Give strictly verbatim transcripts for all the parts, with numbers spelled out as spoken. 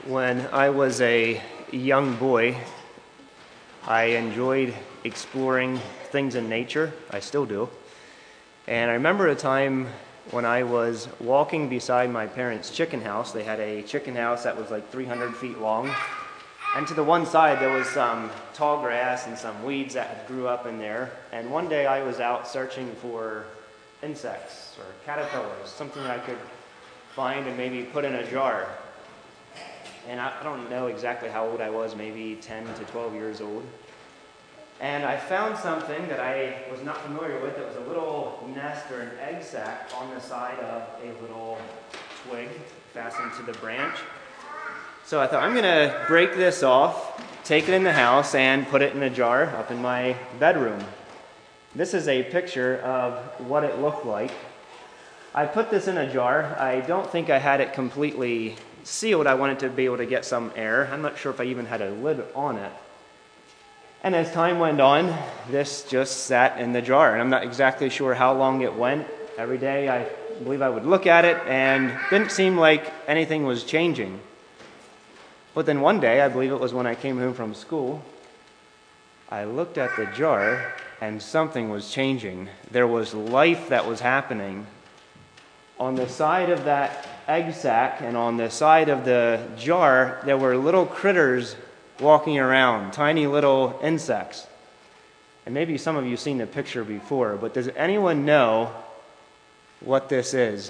When I was a young boy, I enjoyed exploring things in nature. I still do. And I remember a time when I was walking beside my parents' chicken house. They had a chicken house that was like three hundred feet long. And to the one side, there was some tall grass and some weeds that had grew up in there. And one day I was out searching for insects or caterpillars, something I could find and maybe put in a jar. And I don't know exactly how old I was, maybe ten to twelve years old. And I found something that I was not familiar with. It was a little nest or an egg sac on the side of a little twig fastened to the branch. So I thought, I'm going to break this off, take it in the house, and put it in a jar up in my bedroom. This is a picture of what it looked like. I put this in a jar. I don't think I had it completely sealed. I wanted to be able to get some air. I'm not sure if I even had a lid on it. And as time went on, this just sat in the jar. And I'm not exactly sure how long it went. Every day I believe I would look at it and it didn't seem like anything was changing. But then one day, I believe it was when I came home from school, I looked at the jar and something was changing. There was life that was happening. On the side of that egg sac and on the side of the jar, there were little critters walking around, tiny little insects. And maybe some of you have seen the picture before, but does anyone know what this is?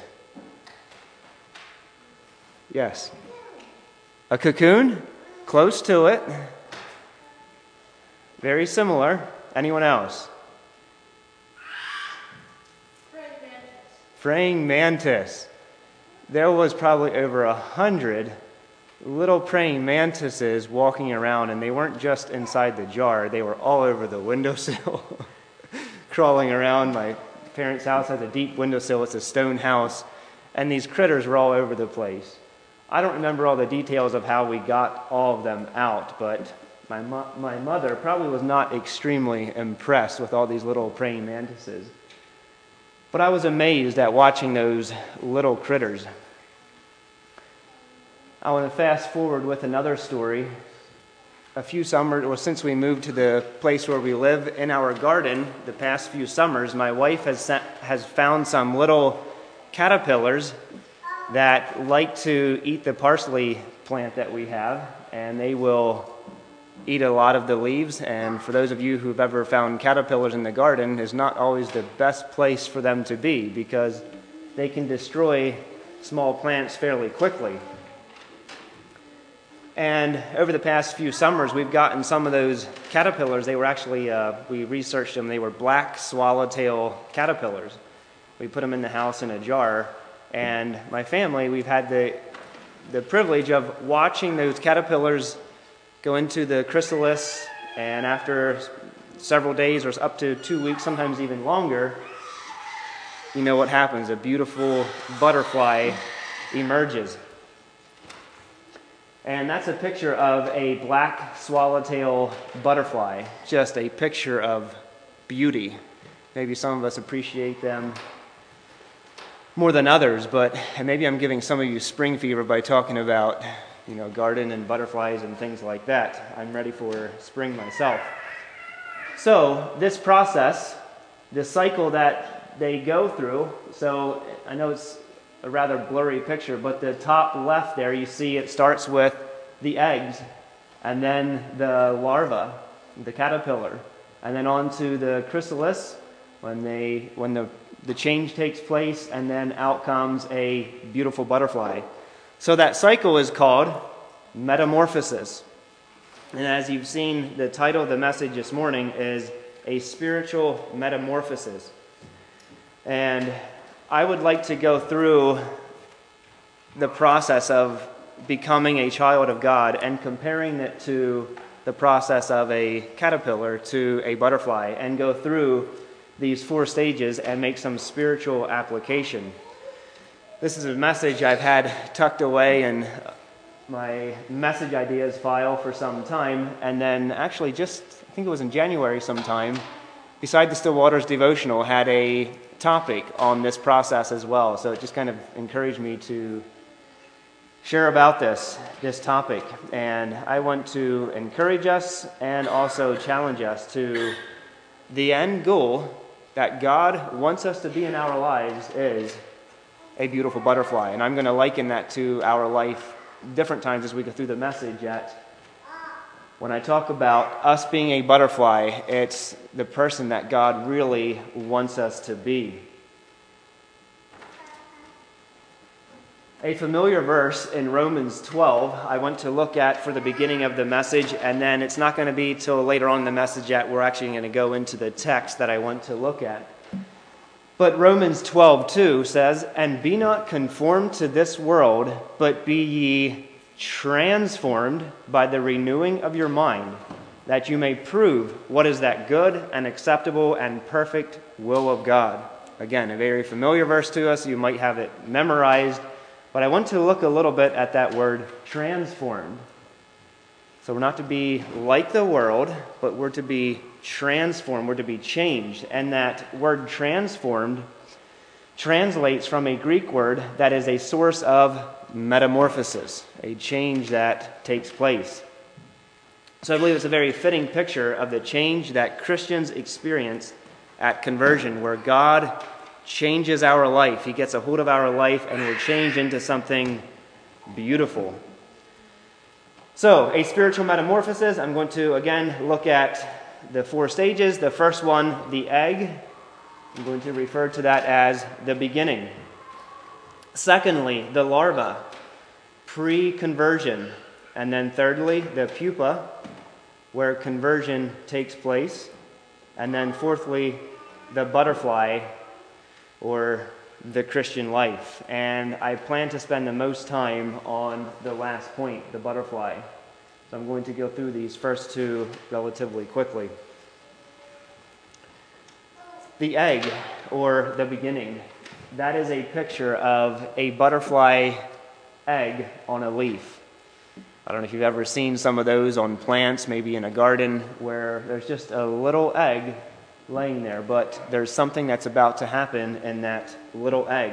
Yes. A cocoon? Close to it. Very similar. Anyone else? Praying mantis. There was probably over a hundred little praying mantises walking around, and they weren't just inside the jar. They were all over the windowsill, crawling around. My parents' house has a deep windowsill. It's a stone house, and these critters were all over the place. I don't remember all the details of how we got all of them out, but my, mo- my mother probably was not extremely impressed with all these little praying mantises. But I was amazed at watching those little critters. I want to fast forward with another story. A few summers, or since we moved to the place where we live, in our garden, the past few summers, my wife has sent, has found some little caterpillars that like to eat the parsley plant that we have, and they will eat a lot of the leaves. And for those of you who've ever found caterpillars in the garden, is not always the best place for them to be because they can destroy small plants fairly quickly. And over the past few summers, we've gotten some of those caterpillars. They were actually, uh, we researched them, they were black swallowtail caterpillars. We put them in the house in a jar, and my family, we've had the the privilege of watching those caterpillars go into the chrysalis, and after several days or up to two weeks, sometimes even longer, you know what happens. A beautiful butterfly emerges. And that's a picture of a black swallowtail butterfly, just a picture of beauty. Maybe some of us appreciate them more than others, but maybe I'm giving some of you spring fever by talking about, you know, garden and butterflies and things like that. I'm ready for spring myself. So this process, this cycle that they go through, so I know it's a rather blurry picture, but the top left there, you see it starts with the eggs, and then the larva, the caterpillar, and then on to the chrysalis when they when the the change takes place, and then out comes a beautiful butterfly. So that cycle is called metamorphosis. And as you've seen, the title of the message this morning is A Spiritual Metamorphosis. And I would like to go through the process of becoming a child of God and comparing it to the process of a caterpillar to a butterfly, and go through these four stages and make some spiritual application. This is a message I've had tucked away in my message ideas file for some time, and then actually just, I think it was in January sometime, beside the Still Waters devotional, had a topic on this process as well. So it just kind of encouraged me to share about this, this topic. And I want to encourage us and also challenge us to the end goal that God wants us to be in our lives is a beautiful butterfly. And I'm going to liken that to our life different times as we go through the message. At when I talk about us being a butterfly, it's the person that God really wants us to be. A familiar verse in Romans twelve I want to look at for the beginning of the message, and then it's not going to be till later on in the message that we're actually going to go into the text that I want to look at. But Romans twelve two says, "And be not conformed to this world, but be ye transformed by the renewing of your mind, that you may prove what is that good and acceptable and perfect will of God." Again, a very familiar verse to us. You might have it memorized. But I want to look a little bit at that word transformed. So we're not to be like the world, but we're to be transformed. We're to be changed. And that word transformed translates from a Greek word that is a source of metamorphosis, a change that takes place. So I believe it's a very fitting picture of the change that Christians experience at conversion, where God changes our life. He gets a hold of our life and we're changed into something beautiful. So, a spiritual metamorphosis. I'm going to again look at the four stages. The first one, the egg. I'm going to refer to that as the beginning. Secondly, the larva, pre-conversion. And then thirdly, the pupa, where conversion takes place. And then fourthly, the butterfly, or the Christian life. And I plan to spend the most time on the last point, the butterfly. So I'm going to go through these first two relatively quickly. The egg, or the beginning, that is a picture of a butterfly egg on a leaf. I don't know if you've ever seen some of those on plants, maybe in a garden, where there's just a little egg laying there, but there's something that's about to happen in that little egg.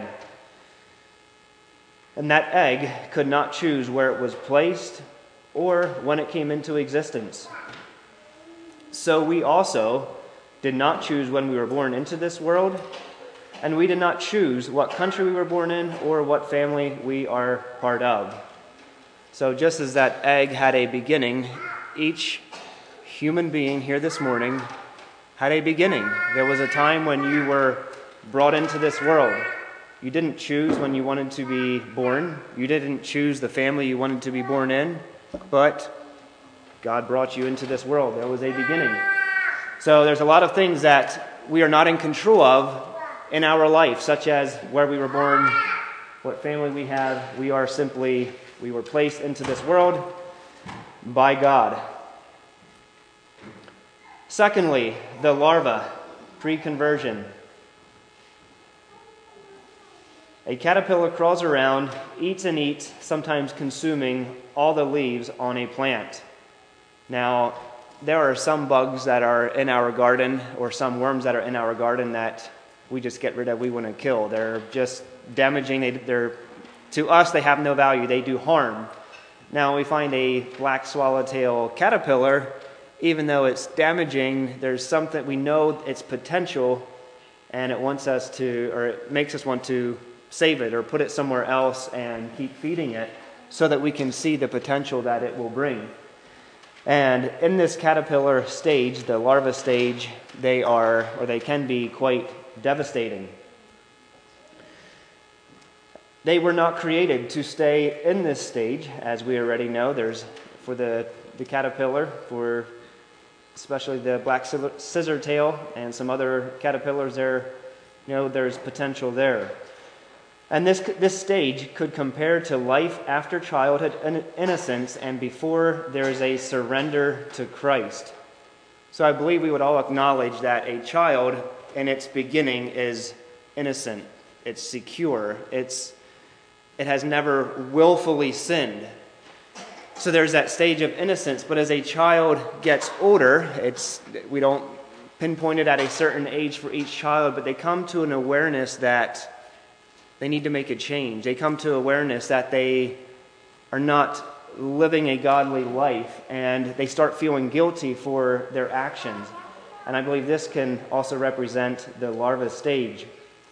And that egg could not choose where it was placed or when it came into existence. So we also did not choose when we were born into this world, and we did not choose what country we were born in or what family we are part of. So just as that egg had a beginning, each human being here this morning had a beginning. There was a time when you were brought into this world. You didn't choose when you wanted to be born. You didn't choose the family you wanted to be born in, but God brought you into this world. There was a beginning. So there's a lot of things that we are not in control of in our life, such as where we were born, what family we have. We are simply, we were placed into this world by God. Secondly, the larva, pre-conversion. A caterpillar crawls around, eats and eats, sometimes consuming all the leaves on a plant. Now, there are some bugs that are in our garden, or some worms that are in our garden that we just get rid of, we want to kill. They're just damaging. They, they're, to us, they have no value. They do harm. Now, we find a black swallowtail caterpillar. Even though it's damaging, there's something, we know its potential, and it wants us to, or it makes us want to save it or put it somewhere else and keep feeding it so that we can see the potential that it will bring. And in this caterpillar stage, the larva stage, they are, or they can be quite devastating. They were not created to stay in this stage, as we already know. There's, for the, the caterpillar, for especially the black scissor tail and some other caterpillars there, you know, there's potential there. And this this stage could compare to life after childhood innocence and before there is a surrender to Christ. So I believe we would all acknowledge that a child in its beginning is innocent, it's secure, it's it has never willfully sinned. So there's that stage of innocence, but as a child gets older, it's we don't pinpoint it at a certain age for each child, but they come to an awareness that they need to make a change. They come to awareness that they are not living a godly life, and they start feeling guilty for their actions. And I believe this can also represent the larva stage.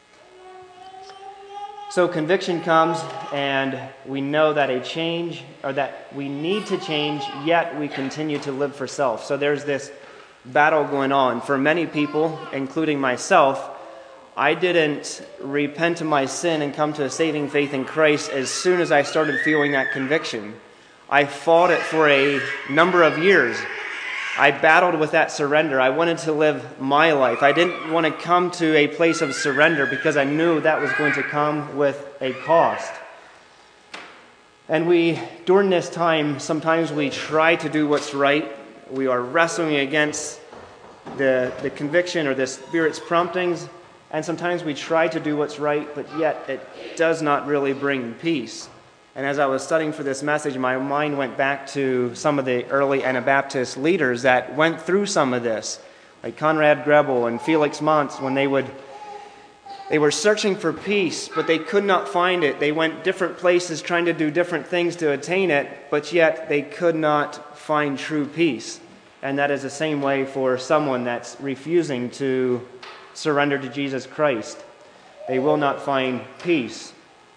So conviction comes, and we know that a change, or that we need to change, yet we continue to live for self. So there's this battle going on. For many people, including myself, I didn't repent of my sin and come to a saving faith in Christ as soon as I started feeling that conviction. I fought it for a number of years. I battled with that surrender. I wanted to live my life. I didn't want to come to a place of surrender because I knew that was going to come with a cost. And we, during this time, sometimes we try to do what's right. We are wrestling against the, the conviction or the Spirit's promptings. And sometimes we try to do what's right, but yet it does not really bring peace. And as I was studying for this message, my mind went back to some of the early Anabaptist leaders that went through some of this, like Conrad Grebel and Felix Mons, when they would they were searching for peace, but they could not find it. They went different places trying to do different things to attain it, but yet they could not find true peace. And that is the same way for someone that's refusing to surrender to Jesus Christ. They will not find peace.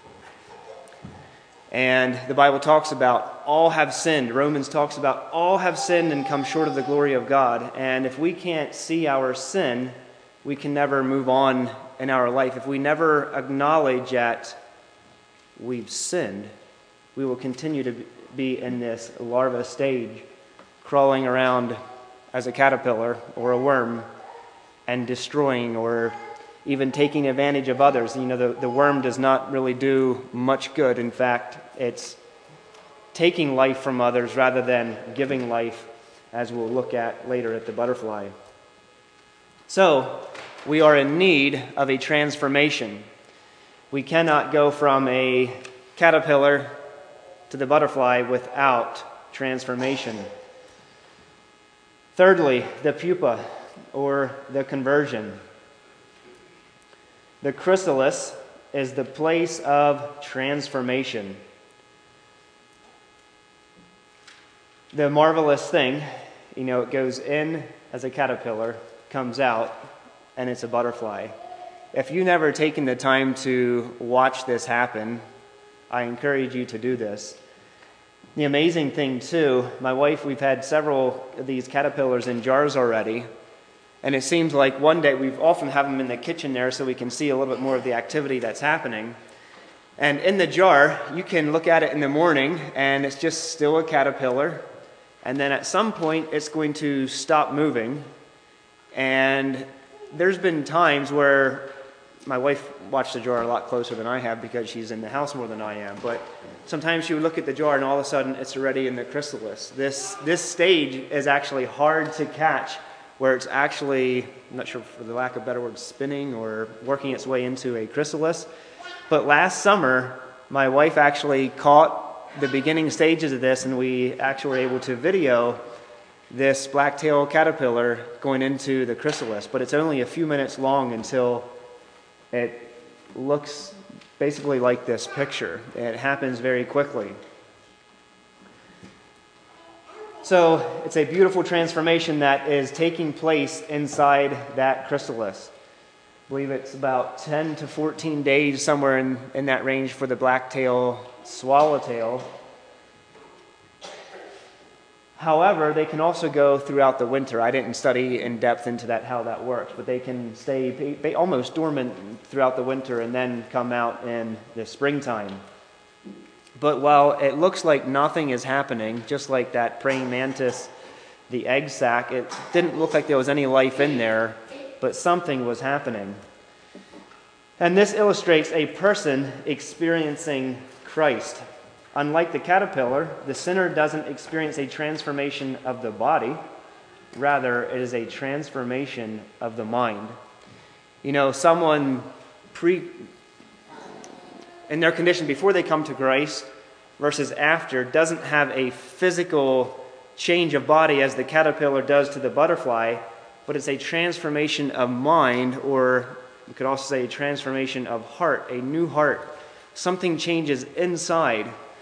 And the Bible talks about all have sinned. Romans talks about all have sinned and come short of the glory of God. And if we can't see our sin, we can never move on in our life. If we never acknowledge that we've sinned, we will continue to be in this larva stage, crawling around as a caterpillar or a worm and destroying or even taking advantage of others. You know, the, the worm does not really do much good. In fact, it's taking life from others rather than giving life, as we'll look at later at the butterfly. So, we are in need of a transformation. We cannot go from a caterpillar to the butterfly without transformation. Thirdly, the pupa, or the conversion. The chrysalis is the place of transformation. The marvelous thing, you know, it goes in as a caterpillar, comes out, and it's a butterfly. If you've never taken the time to watch this happen, I encourage you to do this. The amazing thing, too, my wife, we've had several of these caterpillars in jars already, and it seems like one day we've often have them in the kitchen there so we can see a little bit more of the activity that's happening. And in the jar, you can look at it in the morning, and it's just still a caterpillar. And then at some point, it's going to stop moving. And there's been times where my wife watched the jar a lot closer than I have because she's in the house more than I am. But sometimes she would look at the jar, and all of a sudden, it's already in the chrysalis. This, this stage is actually hard to catch, where it's actually, I'm not sure for the lack of better word, spinning or working its way into a chrysalis. But last summer, my wife actually caught the beginning stages of this, and we actually were able to video this black-tailed caterpillar going into the chrysalis. But it's only a few minutes long until it looks basically like this picture. It happens very quickly. So it's a beautiful transformation that is taking place inside that chrysalis. I believe it's about ten to fourteen days, somewhere in, in that range for the black-tail swallowtail. However, they can also go throughout the winter. I didn't study in depth into that, how that works, but they can stay they, they almost dormant throughout the winter and then come out in the springtime. But while it looks like nothing is happening, just like that praying mantis, the egg sac, it didn't look like there was any life in there, but something was happening. And this illustrates a person experiencing Christ. Unlike the caterpillar, the sinner doesn't experience a transformation of the body. Rather, it is a transformation of the mind. You know, someone pre, in their condition before they come to Christ versus after doesn't have a physical change of body as the caterpillar does to the butterfly, but it's a transformation of mind, or you could also say a transformation of heart, a new heart. Something changes inside.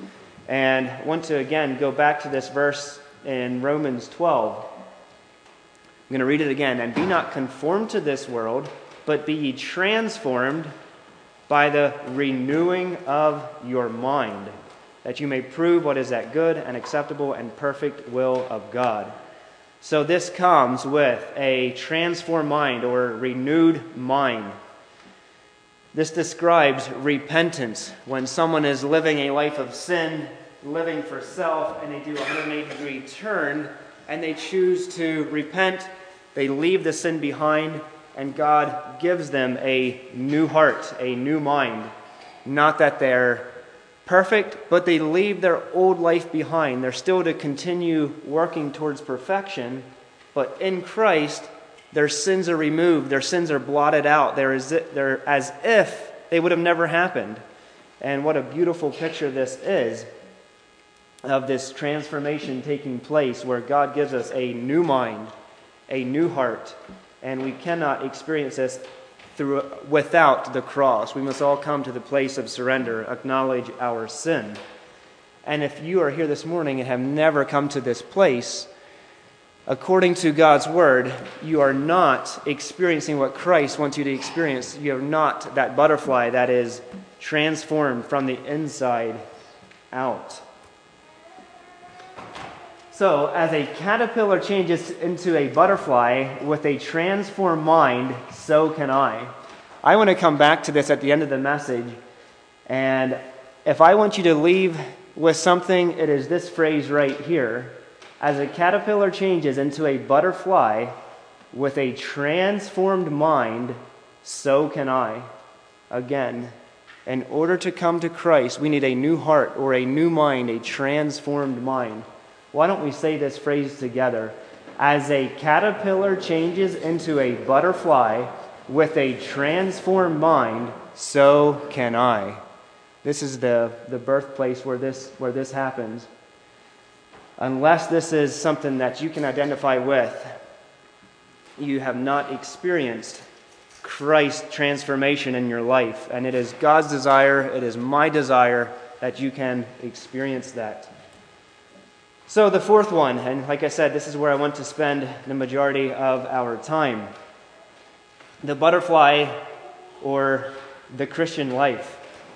And I want to again go back to this verse in Romans twelve. I'm going to read it again. And be not conformed to this world, but be ye transformed by the renewing of your mind, that you may prove what is that good and acceptable and perfect will of God. So this comes with a transformed mind or renewed mind. This describes repentance, when someone is living a life of sin, living for self, and they do a one hundred eighty degree turn, and they choose to repent, they leave the sin behind, and God gives them a new heart, a new mind. Not that they're perfect, but they leave their old life behind. They're still to continue working towards perfection, but in Christ, their sins are removed. Their sins are blotted out. They're as if, they're as if they would have never happened. And what a beautiful picture this is of this transformation taking place, where God gives us a new mind, a new heart, and we cannot experience this through without the cross. We must all come to the place of surrender, acknowledge our sin. And if you are here this morning and have never come to this place, according to God's word, you are not experiencing what Christ wants you to experience. You are not that butterfly that is transformed from the inside out. So, as a caterpillar changes into a butterfly with a transformed mind, so can I. I want to come back to this at the end of the message, and if I want you to leave with something, it is this phrase right here. As a caterpillar changes into a butterfly with a transformed mind, so can I. Again, in order to come to Christ, we need a new heart or a new mind, a transformed mind. Why don't we say this phrase together? As a caterpillar changes into a butterfly with a transformed mind, so can I. This is the, the birthplace where this, where this happens. Unless this is something that you can identify with, you have not experienced Christ's transformation in your life. And it is God's desire, it is my desire, that you can experience that. So the fourth one, and like I said, this is where I want to spend the majority of our time. The butterfly or the Christian life.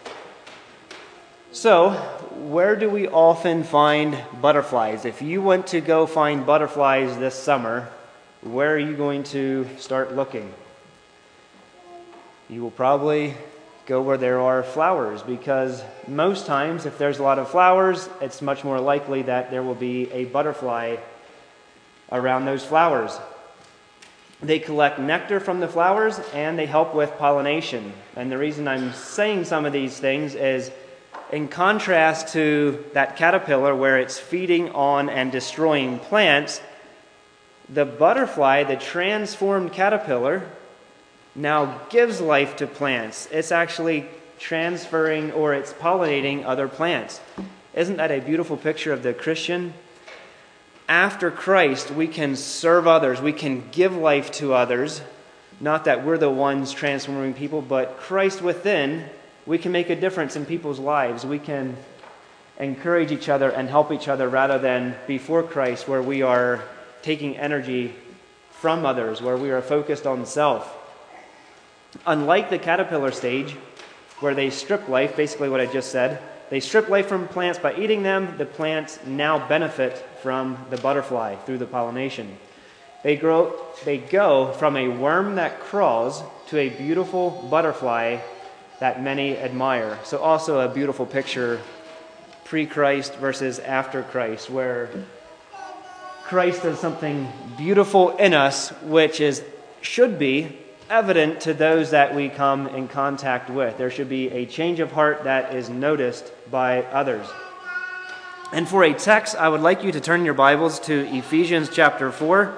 So, where do we often find butterflies? If you want to go find butterflies this summer, where are you going to start looking? You will probably go where there are flowers, because most times if there's a lot of flowers, it's much more likely that there will be a butterfly around those flowers. They collect nectar from the flowers and they help with pollination. And the reason I'm saying some of these things is in contrast to that caterpillar where it's feeding on and destroying plants, the butterfly, the transformed caterpillar, now gives life to plants. It's actually transferring or it's pollinating other plants. Isn't that a beautiful picture of the Christian? After Christ, we can serve others. We can give life to others. Not that we're the ones transforming people, but Christ within, we can make a difference in people's lives. We can encourage each other and help each other rather than before Christ, where we are taking energy from others, where we are focused on self. Unlike the caterpillar stage, where they strip life, basically what I just said, they strip life from plants by eating them. The plants now benefit from the butterfly through the pollination. They grow. They go from a worm that crawls to a beautiful butterfly that many admire. So also a beautiful picture, pre-Christ versus after Christ, where Christ does something beautiful in us, which is should be evident to those that we come in contact with. There should be a change of heart that is noticed by others. And for a text, I would like you to turn your Bibles to Ephesians chapter four.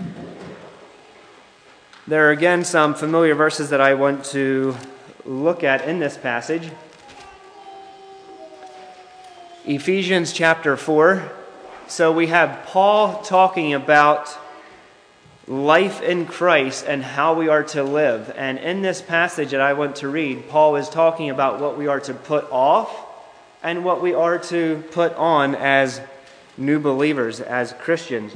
There are again some familiar verses that I want to look at in this passage. Ephesians chapter four. So we have Paul talking about life in Christ and how we are to live. And in this passage that I want to read, Paul is talking about what we are to put off and what we are to put on as new believers, as Christians.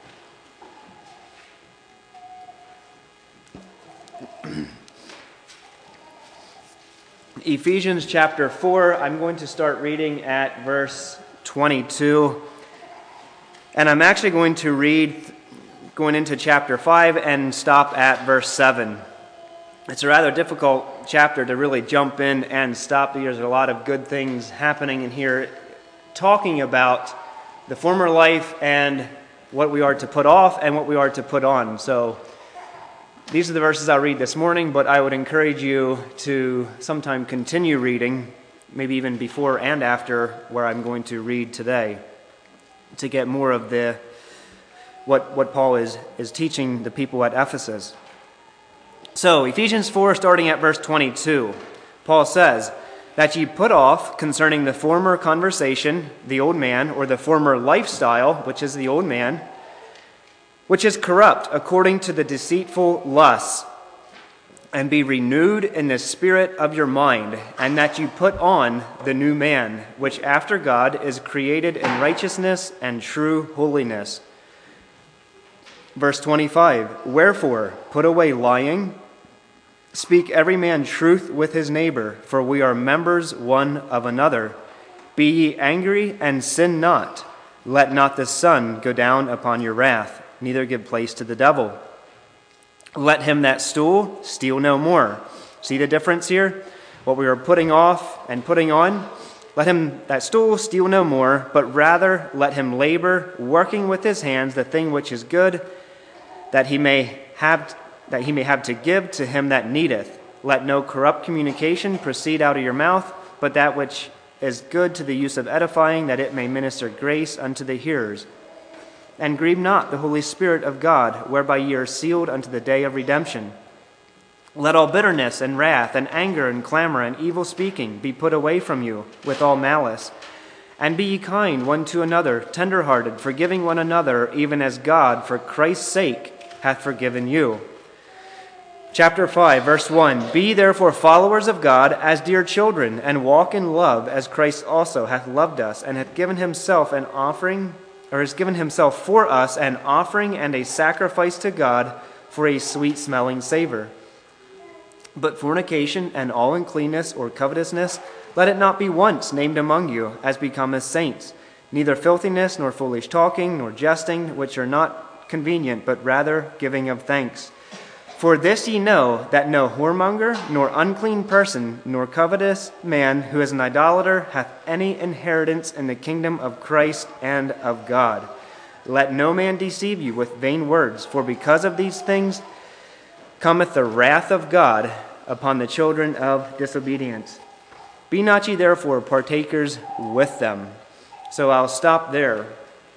Ephesians chapter four, I'm going to start reading at verse twenty-two. And I'm actually going to read going into chapter five and stop at verse seven. It's a rather difficult chapter to really jump in and stop. There's a lot of good things happening in here, talking about the former life and what we are to put off and what we are to put on. So these are the verses I'll read this morning, but I would encourage you to sometime continue reading, maybe even before and after where I'm going to read today, to get more of the what, what Paul is, is teaching the people at Ephesus. So, Ephesians four, starting at verse twenty-two, Paul says, that ye put off concerning the former conversation, the old man, or the former lifestyle, which is the old man, which is corrupt according to the deceitful lusts, and be renewed in the spirit of your mind, and that you put on the new man, which after God is created in righteousness and true holiness. Verse twenty-five, wherefore put away lying, speak every man truth with his neighbor, for we are members one of another. Be ye angry and sin not. Let not the sun go down upon your wrath, neither give place to the devil. Let him that stole steal no more. See the difference here? What we are putting off and putting on. Let him that stole steal no more, but rather let him labor, working with his hands the thing which is good, that he may have that he may have to give to him that needeth. Let no corrupt communication proceed out of your mouth, but that which is good to the use of edifying, that it may minister grace unto the hearers. And grieve not the Holy Spirit of God, whereby ye are sealed unto the day of redemption. Let all bitterness and wrath and anger and clamor and evil speaking be put away from you with all malice. And be ye kind one to another, tender-hearted, forgiving one another, even as God, for Christ's sake, hath forgiven you. Chapter five, verse one, be therefore followers of God as dear children, and walk in love as Christ also hath loved us, and hath given himself an offering, or has given himself for us an offering and a sacrifice to God for a sweet-smelling savor. But fornication and all uncleanness or covetousness, let it not be once named among you, as becometh saints, neither filthiness, nor foolish talking, nor jesting, which are not convenient, but rather giving of thanks. For this ye know, that no whoremonger, nor unclean person, nor covetous man who is an idolater hath any inheritance in the kingdom of Christ and of God. Let no man deceive you with vain words, for because of these things cometh the wrath of God upon the children of disobedience. Be not ye therefore partakers with them. So I'll stop there.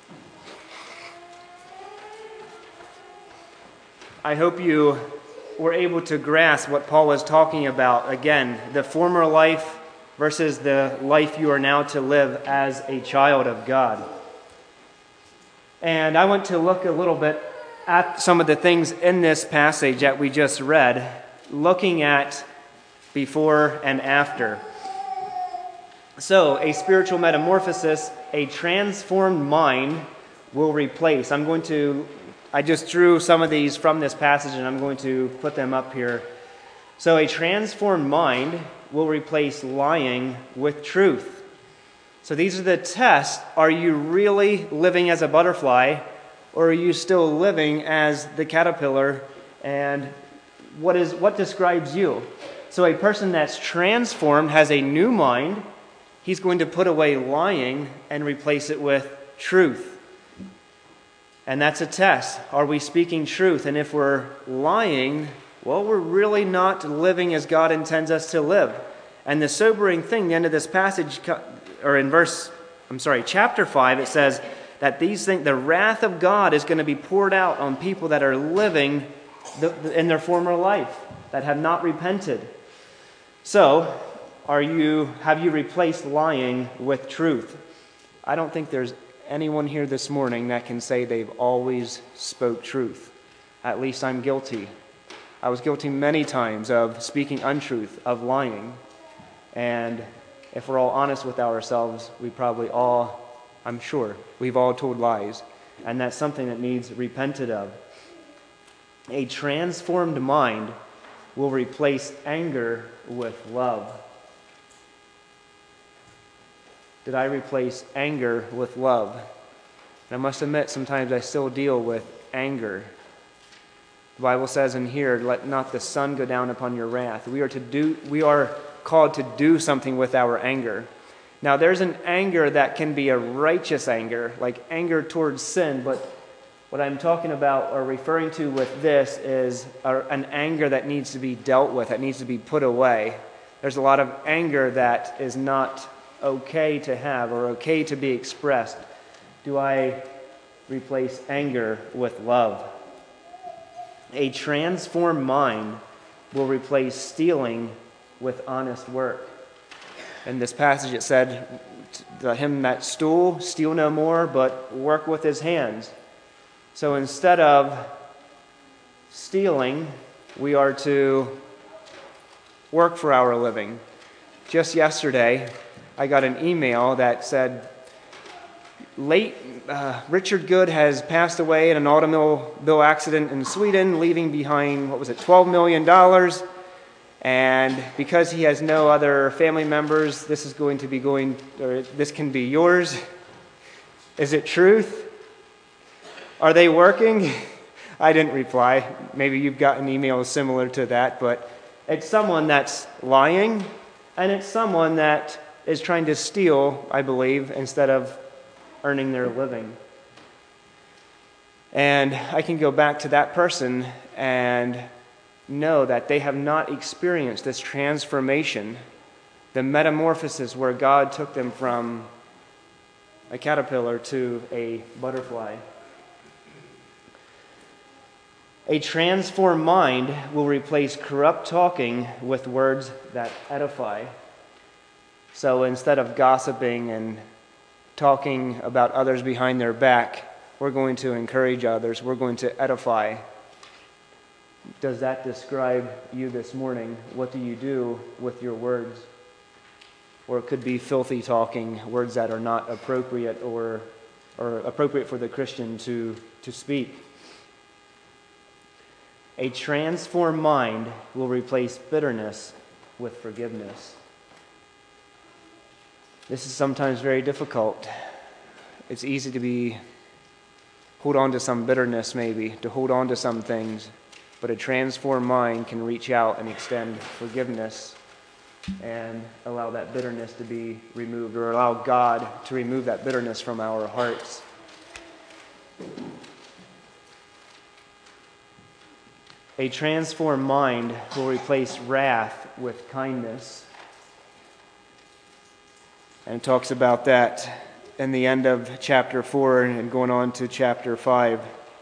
I hope you were able to grasp what Paul was talking about. Again, the former life versus the life you are now to live as a child of God. And I want to look a little bit at some of the things in this passage that we just read, looking at before and after. So, a spiritual metamorphosis, a transformed mind will replace. I'm going to I just drew some of these from this passage, and I'm going to put them up here. So a transformed mind will replace lying with truth. So these are the tests. Are you really living as a butterfly, or are you still living as the caterpillar? And what is what describes you? So a person that's transformed has a new mind. He's going to put away lying and replace it with truth. And that's a test. Are we speaking truth? And if we're lying, well, we're really not living as God intends us to live. And the sobering thing, the end of this passage, or in verse, I'm sorry, chapter five, it says that these things, the wrath of God is going to be poured out on people that are living the, the, in their former life, that have not repented. So, are you, have you replaced lying with truth? I don't think there's anyone here this morning that can say they've always spoke truth. At least I'm guilty. I was guilty many times of speaking untruth, of lying. And if we're all honest with ourselves, we probably all, I'm sure, we've all told lies. And that's something that needs repented of. A transformed mind will replace anger with love. Did I replace anger with love? And I must admit, sometimes I still deal with anger. The Bible says in here, let not the sun go down upon your wrath. We are to do, we are called to do something with our anger. Now, there's an anger that can be a righteous anger, like anger towards sin, but what I'm talking about or referring to with this is a, an anger that needs to be dealt with, that needs to be put away. There's a lot of anger that is not okay to have or okay to be expressed. Do I replace anger with love? A transformed mind will replace stealing with honest work. In this passage it said, to him that stole, steal no more, but work with his hands. So instead of stealing, we are to work for our living. Just yesterday, I got an email that said, late uh, Richard Good has passed away in an automobile accident in Sweden, leaving behind, what was it, twelve million dollars. And because he has no other family members, this is going to be going, or this can be yours. Is it truth? Are they working? I didn't reply. Maybe you've gotten emails similar to that, but it's someone that's lying, and it's someone that is trying to steal, I believe, instead of earning their living. And I can go back to that person and know that they have not experienced this transformation, the metamorphosis where God took them from a caterpillar to a butterfly. A transformed mind will replace corrupt talking with words that edify. So instead of gossiping and talking about others behind their back, we're going to encourage others. We're going to edify. Does that describe you this morning? What do you do with your words? Or it could be filthy talking, words that are not appropriate or, or appropriate for the Christian to, to speak. A transformed mind will replace bitterness with forgiveness. This is sometimes very difficult. It's easy to be, hold on to some bitterness maybe, to hold on to some things, but a transformed mind can reach out and extend forgiveness and allow that bitterness to be removed, or allow God to remove that bitterness from our hearts. A transformed mind will replace wrath with kindness. And it talks about that in the end of chapter four and going on to chapter five.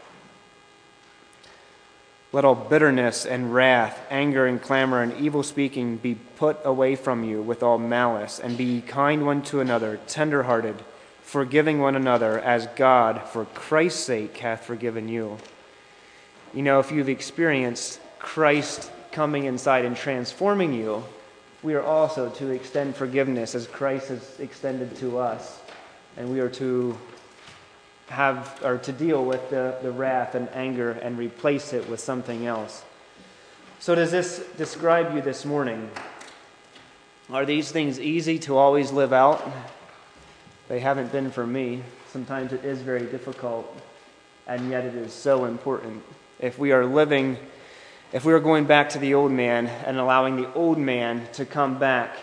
Let all bitterness and wrath, anger and clamor and evil speaking be put away from you with all malice, and be kind one to another, tender-hearted, forgiving one another, as God, for Christ's sake, hath forgiven you. You know, if you've experienced Christ coming inside and transforming you, we are also to extend forgiveness as Christ has extended to us. And we are to have, or to deal with the, the wrath and anger and replace it with something else. So does this describe you this morning? Are these things easy to always live out? They haven't been for me. Sometimes it is very difficult, and yet it is so important. If we are living, if we are going back to the old man and allowing the old man to come back,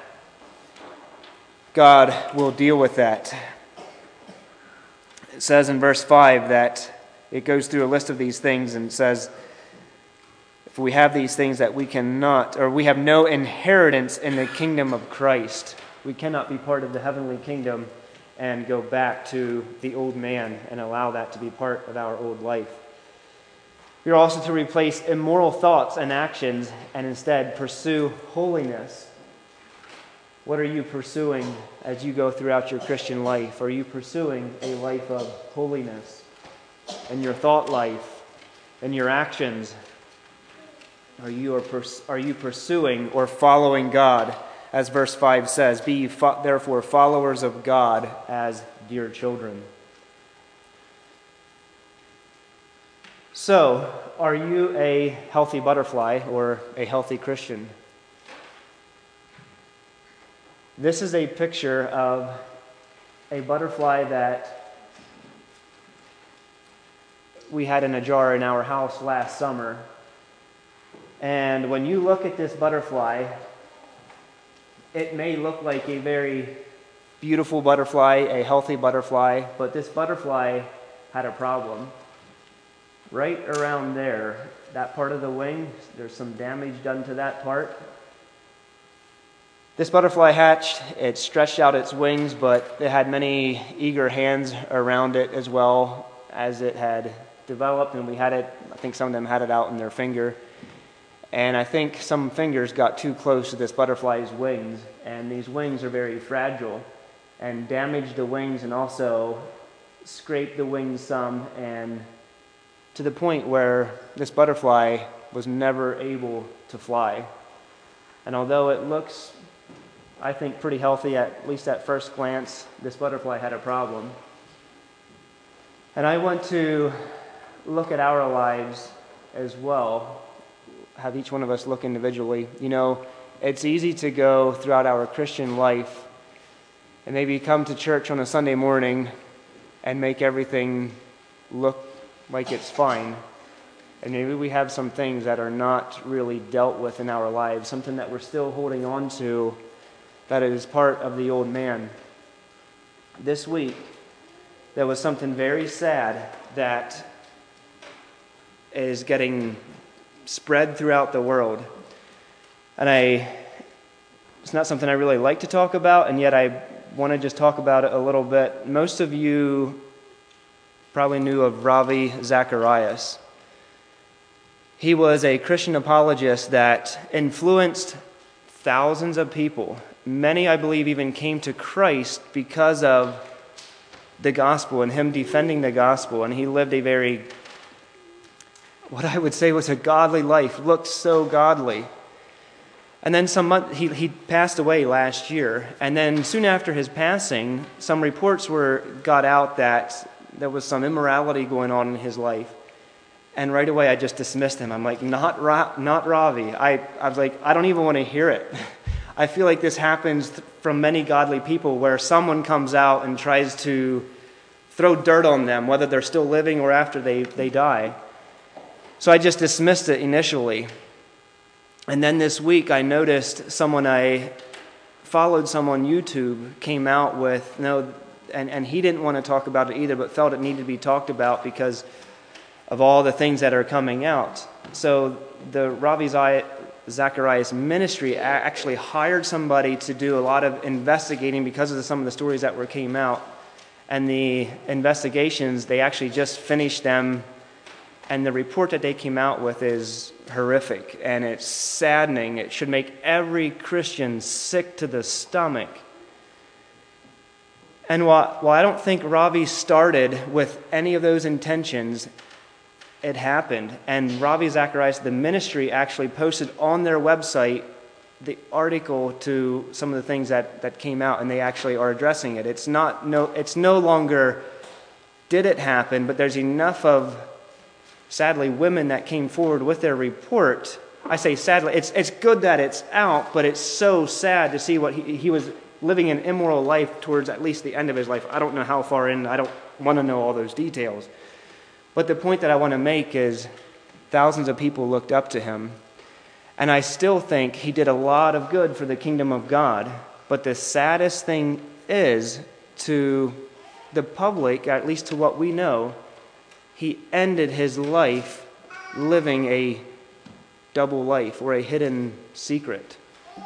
God will deal with that. It says in verse five that it goes through a list of these things and says, if we have these things that we cannot, or we have no inheritance in the kingdom of Christ, we cannot be part of the heavenly kingdom and go back to the old man and allow that to be part of our old life. We are also to replace immoral thoughts and actions and instead pursue holiness. What are you pursuing as you go throughout your Christian life? Are you pursuing a life of holiness in your thought life, in your actions? Are you, are, pers- are you pursuing or following God as verse five says, "Be ye fo- therefore followers of God as dear children." So, are you a healthy butterfly or a healthy Christian? This is a picture of a butterfly that we had in a jar in our house last summer. And when you look at this butterfly, it may look like a very beautiful butterfly, a healthy butterfly, but this butterfly had a problem. Right around there, that part of the wing, there's some damage done to that part. This butterfly hatched, it stretched out its wings, but it had many eager hands around it as well as it had developed, and we had it, I think some of them had it out in their finger. And I think some fingers got too close to this butterfly's wings, and these wings are very fragile, and damaged the wings and also scraped the wings some, and to the point where this butterfly was never able to fly. And although it looks, I think, pretty healthy, at least at first glance, this butterfly had a problem. And I want to look at our lives as well, have each one of us look individually. You know, it's easy to go throughout our Christian life and maybe come to church on a Sunday morning and make everything look like it's fine. And maybe we have some things that are not really dealt with in our lives, something that we're still holding on to that is part of the old man. This week, there was something very sad that is getting spread throughout the world. And I, it's not something I really like to talk about, and yet I want to just talk about it a little bit. Most of you probably knew of Ravi Zacharias. He was a Christian apologist that influenced thousands of people. Many, I believe, even came to Christ because of the gospel and him defending the gospel. And he lived a very, what I would say was a godly life, looked so godly. And then some month, he, he passed away last year. And then soon after his passing, some reports were got out that there was some immorality going on in his life. And right away I just dismissed him. I'm like, not Ra- not Ravi. I, I was like, I don't even want to hear it. I feel like this happens th- from many godly people where someone comes out and tries to throw dirt on them, whether they're still living or after they, they die. So I just dismissed it initially. And then this week I noticed someone I followed, some on YouTube, came out with, no, and, and he didn't want to talk about it either, but felt it needed to be talked about because of all the things that are coming out. So the Ravi Zacharias ministry actually hired somebody to do a lot of investigating because of some of the stories that were came out. And the investigations, they actually just finished them, and the report that they came out with is horrific, and it's saddening. It should make every Christian sick to the stomach. And while, while I don't think Ravi started with any of those intentions, it happened. And Ravi Zacharias, the ministry, actually posted on their website the article to some of the things that, that came out, and they actually are addressing it. It's not no it's no longer did it happen, but there's enough of, sadly, women that came forward with their report. I say sadly, it's it's good that it's out, but it's so sad to see what he, he was living an immoral life towards at least the end of his life. I don't know how far in, I don't want to know all those details. But the point that I want to make is thousands of people looked up to him. And I still think he did a lot of good for the kingdom of God. But the saddest thing is, to the public, at least to what we know, he ended his life living a double life or a hidden secret.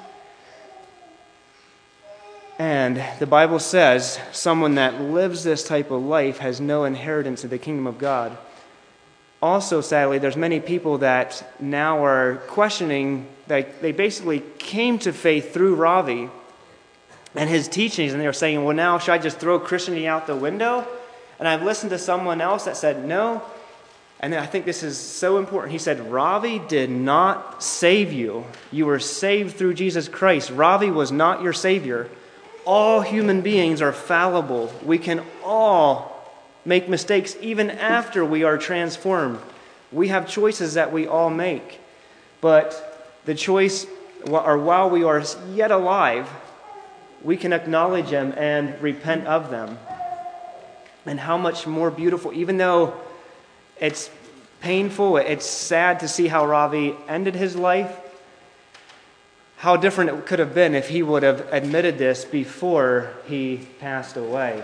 And the Bible says someone that lives this type of life has no inheritance in the kingdom of God. Also, sadly, there's many people that now are questioning, that they basically came to faith through Ravi and his teachings, and they're saying, well, now should I just throw Christianity out the window? And I've listened to someone else that said, no, And I think this is so important. He said, Ravi did not save you. You were saved through Jesus Christ. Ravi was not your Savior. All human beings are fallible. We can all make mistakes even after we are transformed. We have choices that we all make. But the choice, or while we are yet alive, we can acknowledge them and repent of them. And how much more beautiful, even though it's painful, it's sad to see how Ravi ended his life, how different it could have been if he would have admitted this before he passed away.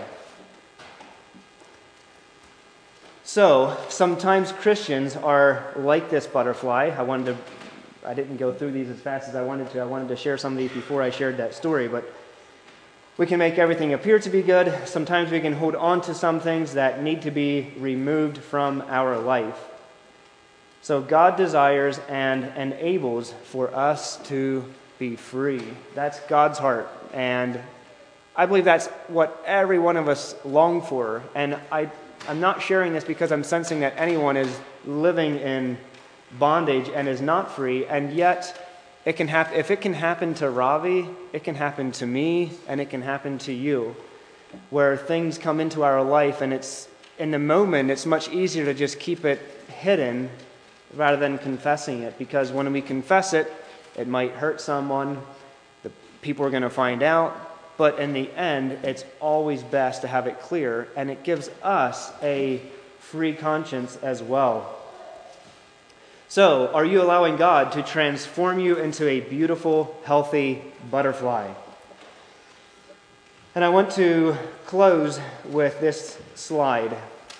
So, sometimes Christians are like this butterfly. I wanted to, I didn't go through these as fast as I wanted to. I wanted to share some of these before I shared that story, but we can make everything appear to be good. Sometimes we can hold on to some things that need to be removed from our life. So God desires and enables for us to be free. That's God's heart. And I believe that's what every one of us long for. And I, I'm not sharing this because I'm sensing that anyone is living in bondage and is not free. And yet, it can hap- if it can happen to Ravi, it can happen to me, and it can happen to you, where things come into our life, and it's in the moment, it's much easier to just keep it hidden rather than confessing it, because when we confess it, it might hurt someone, the people are going to find out, but in the end, it's always best to have it clear, and it gives us a free conscience as well. So, are you allowing God to transform you into a beautiful, healthy butterfly? And I want to close with this slide.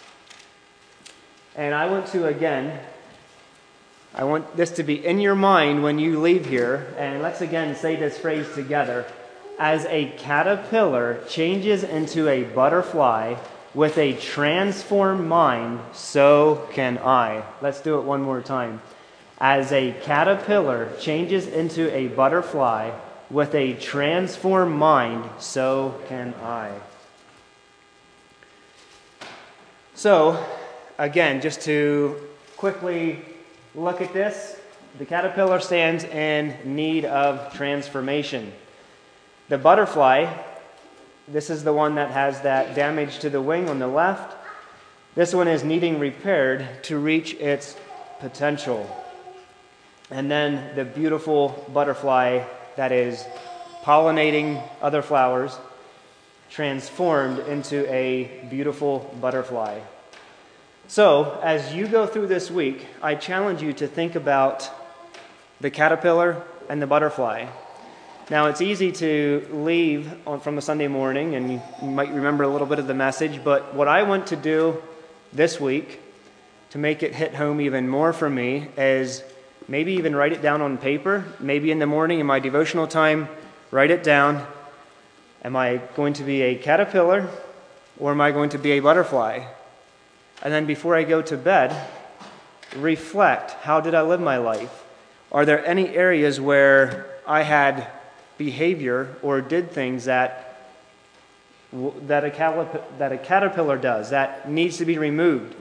And I want to, again, I want this to be in your mind when you leave here. And let's again say this phrase together. As a caterpillar changes into a butterfly with a transformed mind, so can I. Let's do it one more time. As a caterpillar changes into a butterfly with a transformed mind, so can I. So, again, just to quickly look at this, the caterpillar stands in need of transformation. The butterfly, this is the one that has that damage to the wing on the left. This one is needing repaired to reach its potential. And then the beautiful butterfly that is pollinating other flowers, transformed into a beautiful butterfly. So, as you go through this week, I challenge you to think about the caterpillar and the butterfly. Now, it's easy to leave on, from a Sunday morning, and you, you might remember a little bit of the message, but what I want to do this week to make it hit home even more for me is maybe even write it down on paper. Maybe in the morning in my devotional time, write it down. Am I going to be a caterpillar, or am I going to be a butterfly? And then before I go to bed, reflect, how did I live my life? Are there any areas where I had behavior or did things that that a, calip- that a caterpillar does, that needs to be removed?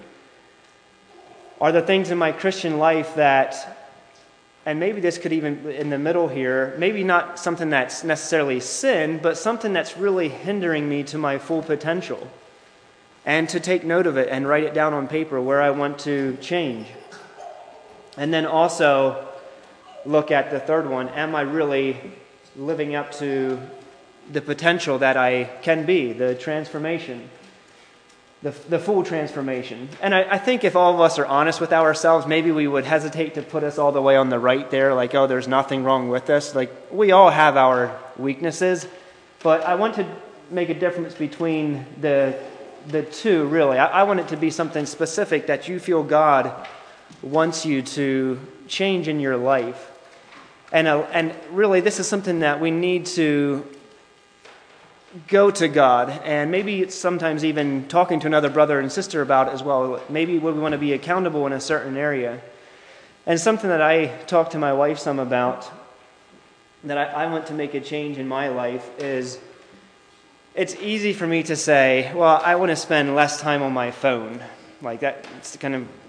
Are there things in my Christian life that, and maybe this could even, in the middle here, maybe not something that's necessarily sin, but something that's really hindering me to my full potential? And to take note of it and write it down on paper where I want to change. And then also look at the third one. Am I really living up to the potential that I can be, the transformation, the, the full transformation? And I, I think if all of us are honest with ourselves, maybe we would hesitate to put us all the way on the right there, like, oh, there's nothing wrong with us. Like, we all have our weaknesses. But I want to make a difference between the the two, really. I, I want it to be something specific that you feel God wants you to change in your life. And, uh, and really, this is something that we need to go to God, and maybe it's sometimes even talking to another brother and sister about as well. Maybe we want to be accountable in a certain area. And something that I talk to my wife some about, that I, I want to make a change in my life, is it's easy for me to say, well, I want to spend less time on my phone. Like that, it's kind of,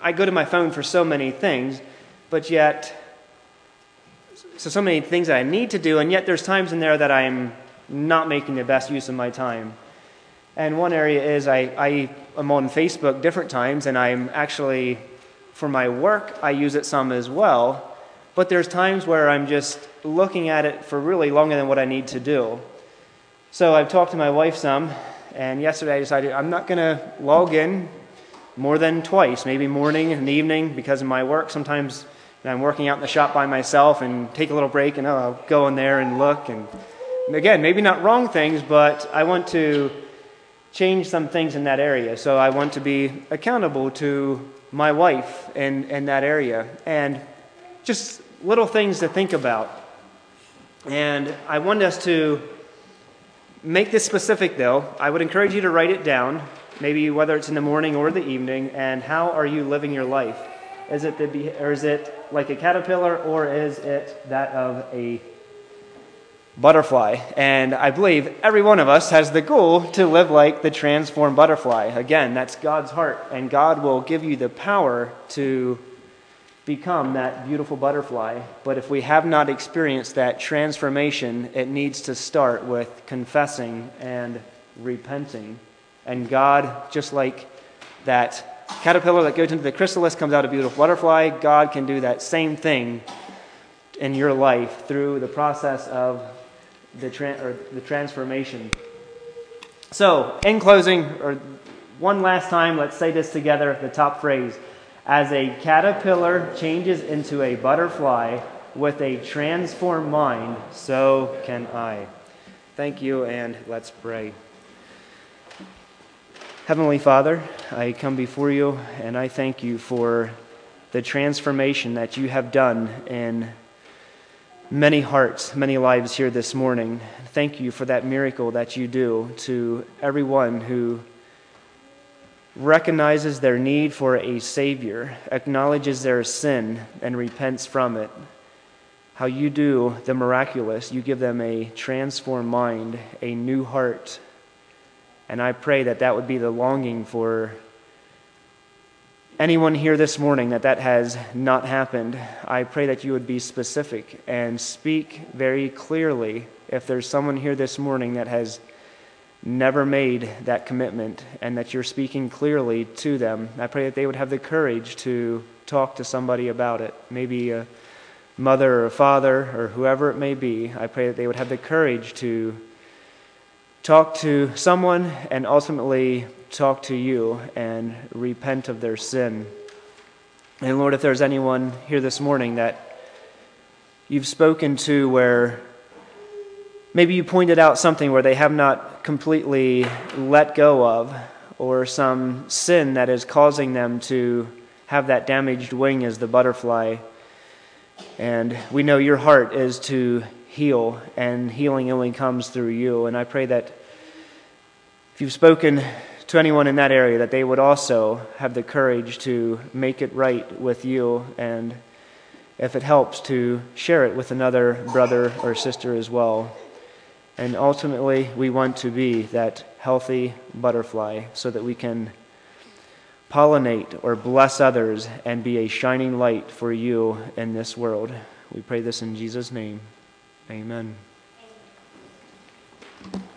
I go to my phone for so many things, but yet, so so many things that I need to do, and yet there's times in there that I'm not making the best use of my time. And one area is I, I am on Facebook different times, and I'm actually, for my work, I use it some as well. But there's times where I'm just looking at it for really longer than what I need to do. So I've talked to my wife some, and yesterday I decided I'm not going to log in more than twice, maybe morning and evening because of my work. Sometimes I'm working out in the shop by myself and take a little break, and oh, I'll go in there and look. And again, maybe not wrong things, but I want to change some things in that area. So I want to be accountable to my wife in, in that area. And just little things to think about. And I want us to make this specific, though. I would encourage you to write it down, maybe whether it's in the morning or the evening, and how are you living your life? Is it the, or is it like a caterpillar, or is it that of a butterfly? And I believe every one of us has the goal to live like the transformed butterfly. Again, that's God's heart, and God will give you the power to become that beautiful butterfly. But if we have not experienced that transformation, it needs to start with confessing and repenting. And God, just like that caterpillar that goes into the chrysalis comes out a beautiful butterfly, God can do that same thing in your life through the process of the tra- or the transformation. So, in closing, or one last time, let's say this together, the top phrase. As a caterpillar changes into a butterfly with a transformed mind, so can I. Thank you, and let's pray. Heavenly Father, I come before you, and I thank you for the transformation that you have done in many hearts, many lives here this morning. Thank you for that miracle that you do to everyone who recognizes their need for a Savior, acknowledges their sin, and repents from it. How you do the miraculous. You give them a transformed mind, a new heart. And I pray that that would be the longing for anyone here this morning, that that has not happened. I pray that you would be specific and speak very clearly. If there's someone here this morning that has never made that commitment, and that you're speaking clearly to them, I pray that they would have the courage to talk to somebody about it, maybe a mother or a father or whoever it may be. I pray that they would have the courage to talk to someone and ultimately talk to you and repent of their sin. And Lord, if there's anyone here this morning that you've spoken to where maybe you pointed out something where they have not completely let go of, or some sin that is causing them to have that damaged wing as the butterfly. And we know your heart is to heal, and healing only comes through you. And I pray that if you've spoken to anyone in that area, that they would also have the courage to make it right with you, and if it helps, to share it with another brother or sister as well. And ultimately, we want to be that healthy butterfly so that we can pollinate or bless others and be a shining light for you in this world. We pray this in Jesus' name. Amen.